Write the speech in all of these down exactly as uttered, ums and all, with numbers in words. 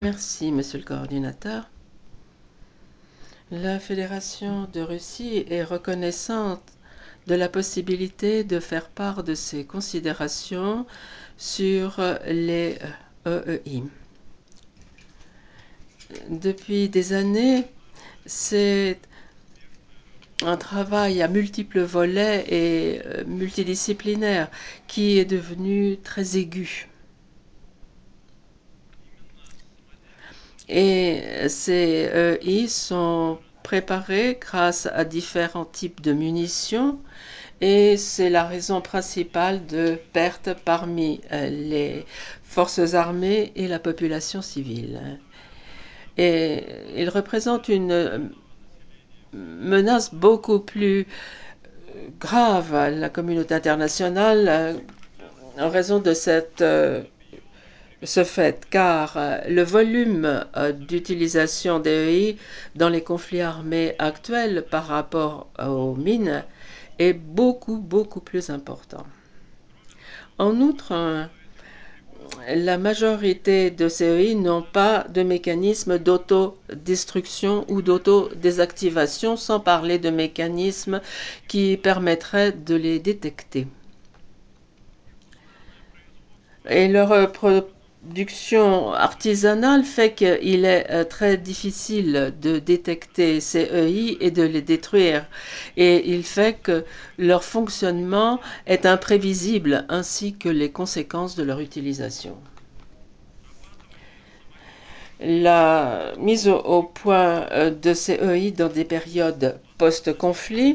Merci, Monsieur le coordinateur. La Fédération de Russie est reconnaissante de la possibilité de faire part de ses considérations sur les E E I. Depuis des années, c'est un travail à multiples volets et multidisciplinaire qui est devenu très aigu. Et ces E E I sont préparés grâce à différents types de munitions et c'est la raison principale de pertes parmi les forces armées et la population civile. Et il représente une menace beaucoup plus grave à la communauté internationale en raison de cette ce fait, car le volume d'utilisation des E I dans les conflits armés actuels par rapport aux mines est beaucoup, beaucoup plus important. En outre, la majorité de ces E I n'ont pas de mécanisme d'autodestruction ou d'autodésactivation, sans parler de mécanismes qui permettraient de les détecter. Et leur production artisanale fait qu'il est très difficile de détecter ces E I et de les détruire. Et il fait que leur fonctionnement est imprévisible, ainsi que les conséquences de leur utilisation. La mise au point de ces E I dans des périodes post-conflit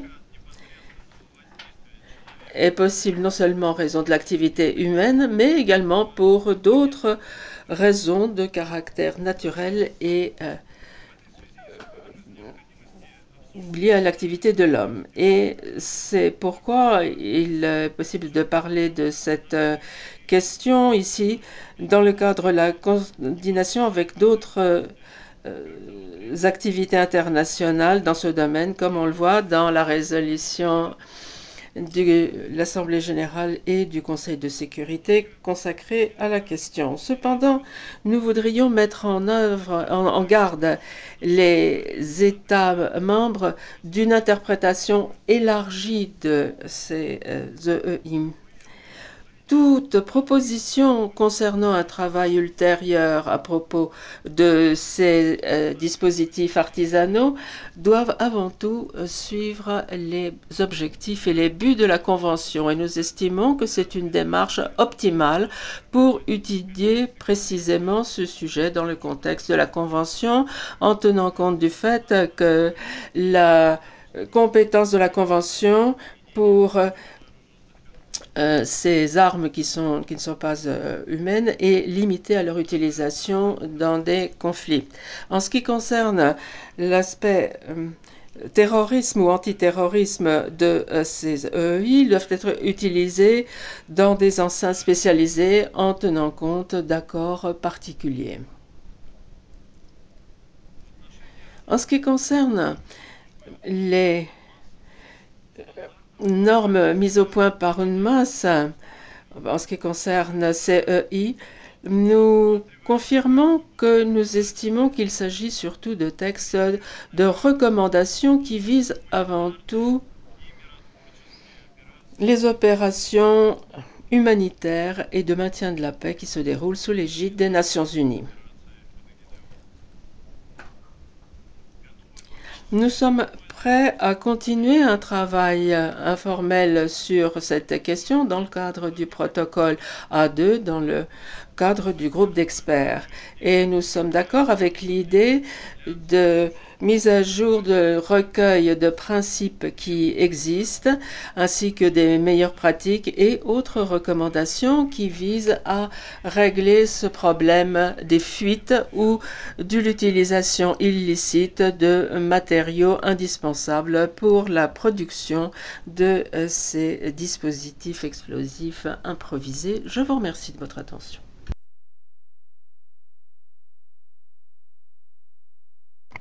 est possible non seulement en raison de l'activité humaine, mais également pour d'autres raisons de caractère naturel et euh, liées à l'activité de l'homme. Et c'est pourquoi il est possible de parler de cette euh, question ici dans le cadre de la coordination avec d'autres euh, activités internationales dans ce domaine, comme on le voit dans la résolution de l'Assemblée générale et du Conseil de sécurité consacré à la question. Cependant, nous voudrions mettre en œuvre, en, en garde les États membres d'une interprétation élargie de ces euh, E E I. Toute proposition concernant un travail ultérieur à propos de ces euh, dispositifs artisanaux doivent avant tout suivre les objectifs et les buts de la Convention et nous estimons que c'est une démarche optimale pour étudier précisément ce sujet dans le contexte de la Convention en tenant compte du fait que la compétence de la Convention pour Euh, ces armes qui, sont, qui ne sont pas euh, humaines est limitée à leur utilisation dans des conflits. En ce qui concerne l'aspect euh, terrorisme ou antiterrorisme de euh, ces E E I, ils doivent être utilisés dans des enceintes spécialisées en tenant compte d'accords particuliers. En ce qui concerne les normes mises au point par une masse, en ce qui concerne ces E I, nous confirmons que nous estimons qu'il s'agit surtout de textes de recommandations qui visent avant tout les opérations humanitaires et de maintien de la paix qui se déroulent sous l'égide des Nations unies. Nous sommes prêts à continuer un travail informel sur cette question dans le cadre du protocole A deux, dans le cadre du groupe d'experts. Et nous sommes d'accord avec l'idée de mise à jour de recueil de principes qui existent, ainsi que des meilleures pratiques et autres recommandations qui visent à régler ce problème des fuites ou de l'utilisation illicite de matériaux indispensables pour la production de ces dispositifs explosifs improvisés. Je vous remercie de votre attention.